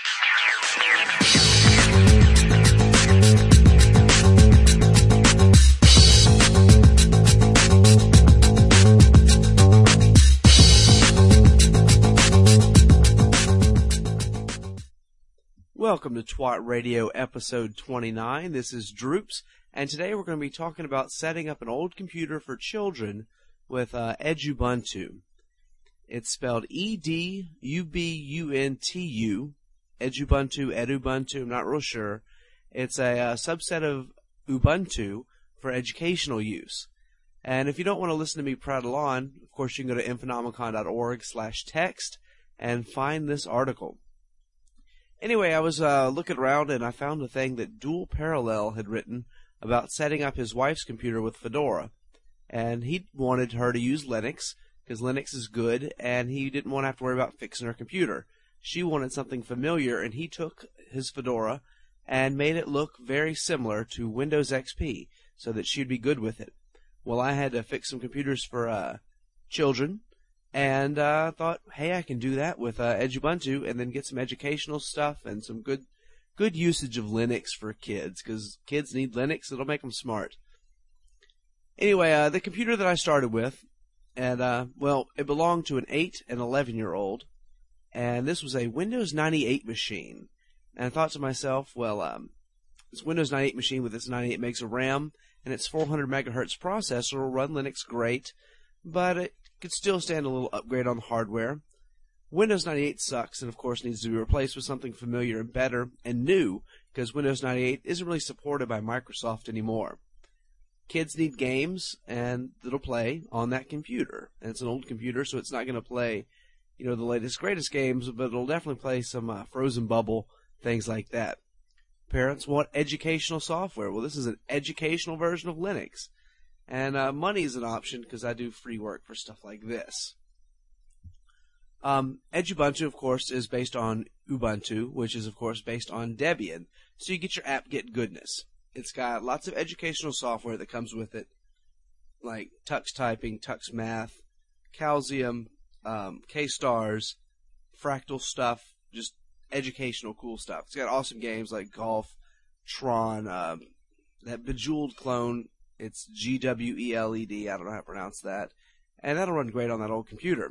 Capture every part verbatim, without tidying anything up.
Welcome to Twat Radio episode twenty-nine. This is Droops, and today we're going to be talking about setting up an old computer for children with uh, Edubuntu. It's spelled E D U B U N T U, Edubuntu, Edubuntu, I'm not real sure. It's a uh, subset of Ubuntu for educational use. And if you don't want to listen to me prattle on, of course you can go to infonomicon.org slash text and find this article. Anyway, I was uh, looking around and I found a thing that Dual Parallel had written about setting up his wife's computer with Fedora. And he wanted her to use Linux, because Linux is good, and he didn't want to have to worry about fixing her computer. She wanted something familiar, and he took his Fedora and made it look very similar to Windows X P, so that she'd be good with it. Well, I had to fix some computers for uh, children, and uh, thought, hey, I can do that with uh, Edubuntu, and then get some educational stuff and some good good usage of Linux for kids, because kids need Linux. It'll make them smart. Anyway, uh, the computer that I started with, and uh, well, it belonged to an eight and eleven-year-old, and this was a Windows ninety-eight machine. And I thought to myself, well, um, this Windows ninety-eight machine with its ninety-eight megs of RAM and its four hundred megahertz processor will run Linux great, but it could still stand a little upgrade on the hardware. Windows ninety-eight sucks and, of course, needs to be replaced with something familiar and better and new, because Windows ninety-eight isn't really supported by Microsoft anymore. Kids need games, and it'll play on that computer. And it's an old computer, so it's not going to play, you know, the latest, greatest games, but it'll definitely play some uh, Frozen Bubble, things like that. Parents want educational software. Well, this is an educational version of Linux. And uh, money is an option, because I do free work for stuff like this. Um, Edubuntu, of course, is based on Ubuntu, which is, of course, based on Debian. So you get your apt-get goodness. It's got lots of educational software that comes with it, like Tux Typing, Tux Math, Calcium, um, K-Stars, Fractal stuff, just educational cool stuff. It's got awesome games like Golf, Tron, um, that Bejeweled clone. It's G W E L E D, I don't know how to pronounce that. And that'll run great on that old computer.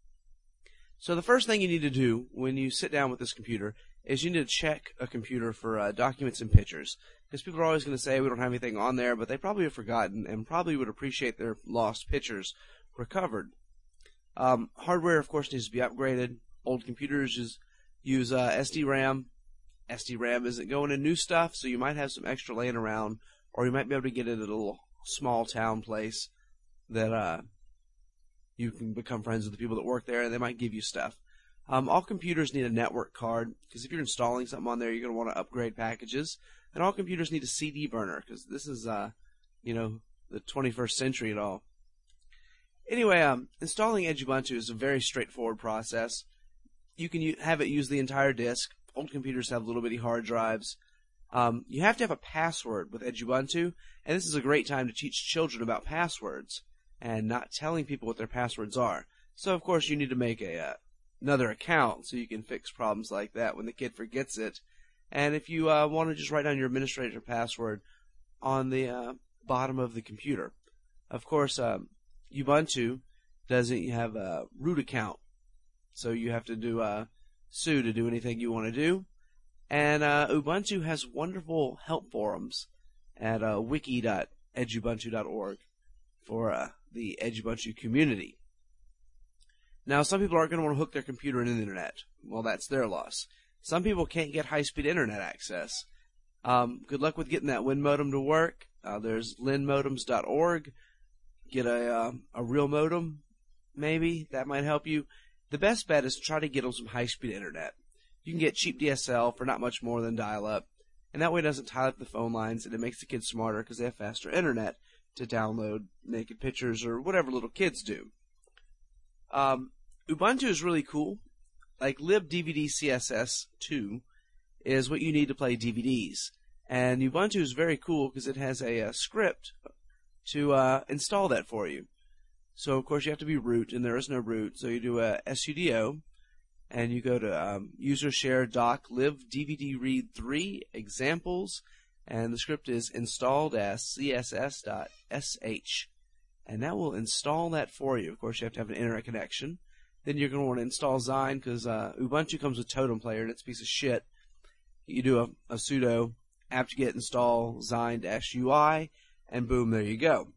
So the first thing you need to do when you sit down with this computer is you need to check a computer for uh, documents and pictures. Because people are always going to say we don't have anything on there, but they probably have forgotten and probably would appreciate their lost pictures recovered. Um, hardware, of course, needs to be upgraded. Old computers use, use uh, S D RAM. S D RAM isn't going in new stuff, so you might have some extra laying around. Or you might be able to get it at a little small town place that uh, you can become friends with the people that work there, and they might give you stuff. Um, all computers need a network card, because if you're installing something on there, you're going to want to upgrade packages. And all computers need a C D burner, because this is, uh, you know, the twenty-first century and all. Anyway, um, installing Edubuntu is a very straightforward process. You can u- have it use the entire disk. Old computers have little bitty hard drives. Um, you have to have a password with Edubuntu, and this is a great time to teach children about passwords and not telling people what their passwords are. So, of course, you need to make a uh, another account so you can fix problems like that when the kid forgets it. And if you uh, want to just write down your administrator password on the uh, bottom of the computer. Of course, um, Ubuntu doesn't have a root account, so you have to do uh, su to do anything you want to do. And uh, Ubuntu has wonderful help forums at uh, wiki dot edubuntu dot org for uh, the Edubuntu community. Now, some people aren't going to want to hook their computer into the internet. Well, that's their loss. Some people can't get high-speed internet access. Um, good luck with getting that Win modem to work. Uh, there's lin modems dot org. Get a uh, a real modem, maybe. That might help you. The best bet is to try to get them some high-speed internet. You can get cheap D S L for not much more than dial-up, and that way it doesn't tie up the phone lines, and it makes the kids smarter because they have faster internet to download naked pictures or whatever little kids do. Um, Ubuntu is really cool. Like libdvdcss two is what you need to play D V Ds, and Ubuntu is very cool because it has a, a script to uh, install that for you. So, of course, you have to be root, and there is no root, so you do a sudo, and you go to um, user share doc live dvd read three examples, and the script is installed as css dot sh, and that will install that for you. Of course, you have to have an internet connection. Then you're going to want to install Xine, because uh, Ubuntu comes with Totem Player, and it's a piece of shit. You do a, a sudo apt-get install Xine-ui, and boom, there you go.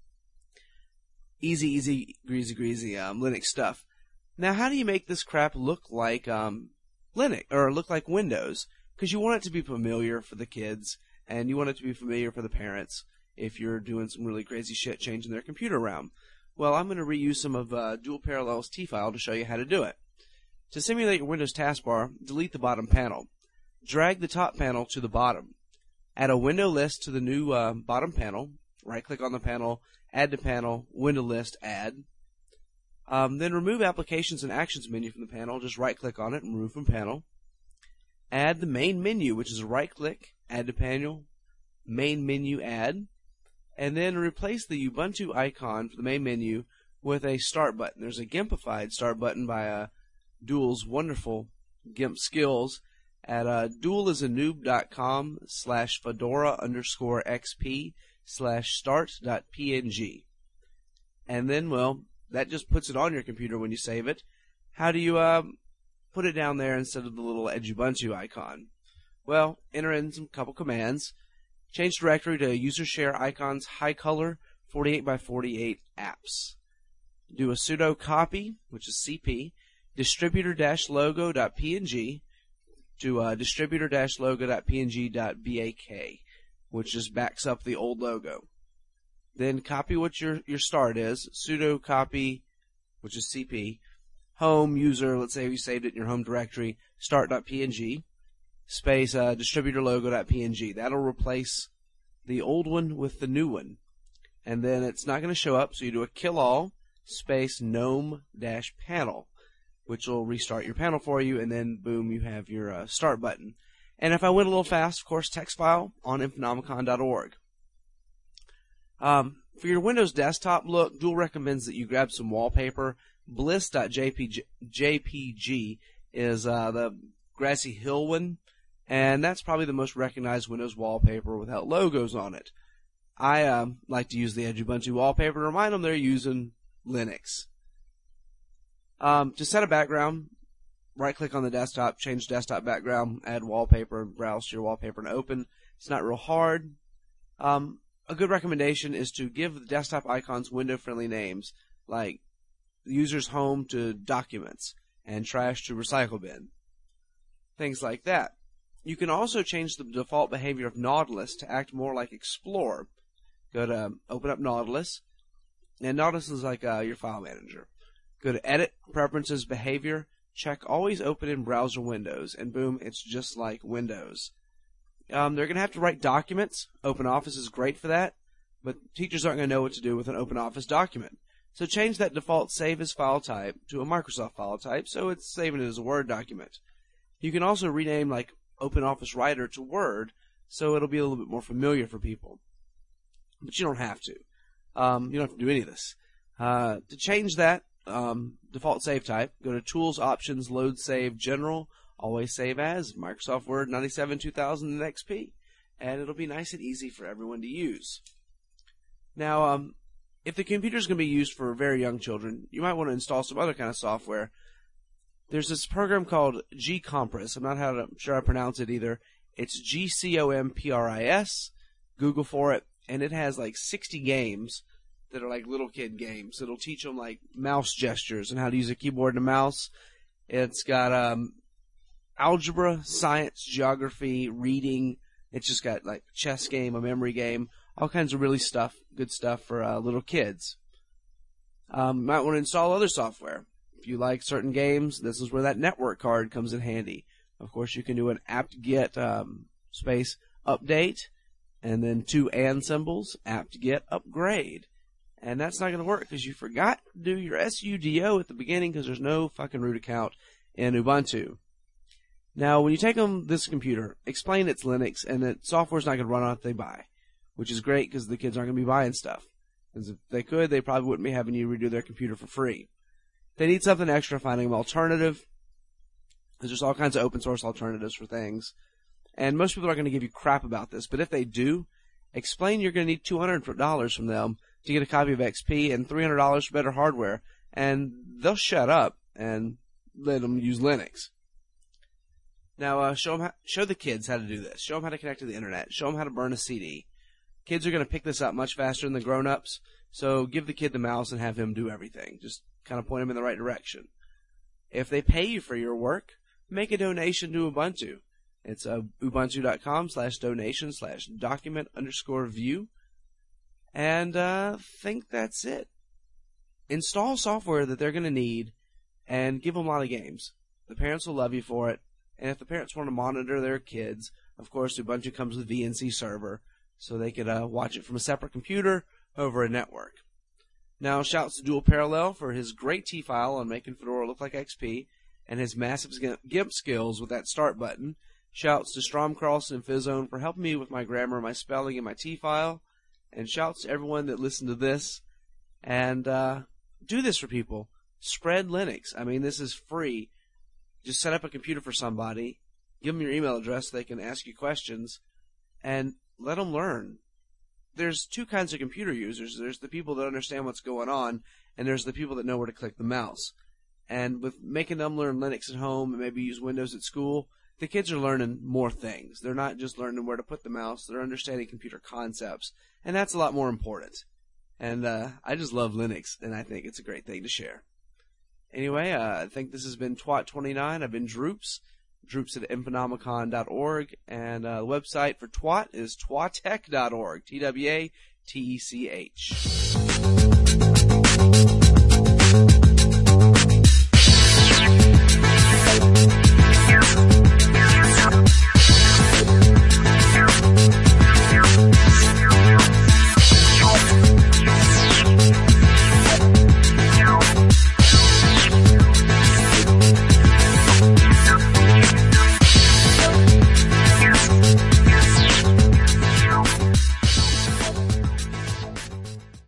Easy, easy, greasy, greasy um, Linux stuff. Now, how do you make this crap look like um, Linux, or look like Windows? Because you want it to be familiar for the kids, and you want it to be familiar for the parents if you're doing some really crazy shit changing their computer around. Well, I'm going to reuse some of uh, Dual Parallels T-File to show you how to do it. To simulate your Windows taskbar, delete the bottom panel. Drag the top panel to the bottom. Add a window list to the new uh, bottom panel. Right-click on the panel, add to panel, window list, add. Um, then remove Applications and Actions menu from the panel. Just right-click on it and remove from panel. Add the main menu, which is a right-click, add to panel, main menu, add. And then replace the Ubuntu icon for the main menu with a start button. There's a Gimpified start button by uh, Dual's wonderful Gimp skills at uh, dualisanoob.com slash fedora underscore xp slash start dot png. And then, well, that just puts it on your computer when you save it. How do you uh, put it down there instead of the little Edubuntu icon? Well, enter in some couple commands. Change directory to user share icons high color forty-eight by forty-eight apps. Do a sudo copy, which is cp, distributor-logo.png to uh, distributor-logo.png.bak, which just backs up the old logo. Then copy what your, your start is, sudo copy, which is cp, home user, let's say you saved it in your home directory, start.png, space uh, distributor-logo.png. That'll replace the old one with the new one. And then it's not going to show up, so you do a kill all, space gnome-panel, which will restart your panel for you, and then boom, you have your uh, start button. And if I went a little fast, of course, text file on infonomicon dot org. Um, for your Windows desktop look, Dual recommends that you grab some wallpaper. bliss.jpg is uh, the grassy hill one, and that's probably the most recognized Windows wallpaper without logos on it. I um, like to use the Edubuntu wallpaper to remind them they're using Linux. Um, to set a background, right-click on the desktop, change desktop background, add wallpaper, browse to your wallpaper, and open. It's not real hard. Um, a good recommendation is to give the desktop icons window-friendly names, like user's home to documents, and trash to recycle bin. Things like that. You can also change the default behavior of Nautilus to act more like Explorer. Go to um, open up Nautilus, and Nautilus is like uh, your file manager. Go to Edit, Preferences, Behavior, check Always Open in Browser Windows, and boom, it's just like Windows. Um, they're going to have to write documents. OpenOffice is great for that, but teachers aren't going to know what to do with an OpenOffice document. So change that default Save as File Type to a Microsoft file type, so it's saving it as a Word document. You can also rename like OpenOffice Writer to Word, so it'll be a little bit more familiar for people. But you don't have to. Um, you don't have to do any of this. Uh, to change that um, default save type, go to Tools, Options, Load Save, General, Always Save As, Microsoft Word ninety-seven two thousand and X P, and it'll be nice and easy for everyone to use. Now, um, if the computer is going to be used for very young children, you might want to install some other kind of software. There's this program called G-Compris. I'm not how to, sure I pronounce it either. It's G C O M P R I S. Google for it. And it has like sixty games that are like little kid games. It'll teach them like mouse gestures and how to use a keyboard and a mouse. It's got um, algebra, science, geography, reading. It's just got like a chess game, a memory game, all kinds of really stuff, good stuff for uh, little kids. Um, you might want to install other software. If you like certain games, this is where that network card comes in handy. Of course, you can do an apt-get um, space update, and then two and symbols, apt-get upgrade. And that's not going to work because you forgot to do your sudo at the beginning because there's no fucking root account in Ubuntu. Now, when you take on this computer, explain it's Linux and that software's not going to run on it they buy, which is great because the kids aren't going to be buying stuff. Because if they could, they probably wouldn't be having you redo their computer for free. If they need something extra, finding an alternative, There's all kinds of open source alternatives for things. And most people are going to give you crap about this, but if they do, explain you're going to need two hundred dollars from them to get a copy of X P and three hundred dollars for better hardware, and they'll shut up and let them use Linux. Now, uh, show them how, show the kids how to do this. Show them how to connect to the internet. Show them how to burn a C D. Kids are going to pick this up much faster than the grown-ups, so give the kid the mouse and have him do everything. Just kind of point him in the right direction. If they pay you for your work, make a donation to Ubuntu. It's uh, ubuntu.com slash donation slash document underscore view. And uh think that's it. Install software that they're going to need and give them a lot of games. The parents will love you for it. And if the parents want to monitor their kids, of course, Ubuntu comes with V N C server, so they could uh, watch it from a separate computer over a network. Now, shouts to Dual Parallel for his great T-file on making Fedora look like X P and his massive GIMP skills with that start button. Shouts to Stromcross and Fizzone for helping me with my grammar, my spelling, and my T-file. And shouts to everyone that listened to this. And uh, do this for people. Spread Linux. I mean, this is free. Just set up a computer for somebody. Give them your email address so they can ask you questions. And let them learn. There's two kinds of computer users. There's the people that understand what's going on, and there's the people that know where to click the mouse. And with making them learn Linux at home and maybe use Windows at school, the kids are learning more things. They're not just learning where to put the mouse. They're understanding computer concepts. And that's a lot more important. And uh, I just love Linux, and I think it's a great thing to share. Anyway, uh, I think this has been Twat twenty-nine. I've been Droops. Droops at infonomicon dot org. And uh, the website for Twat is twatech dot org. T W A T E C H.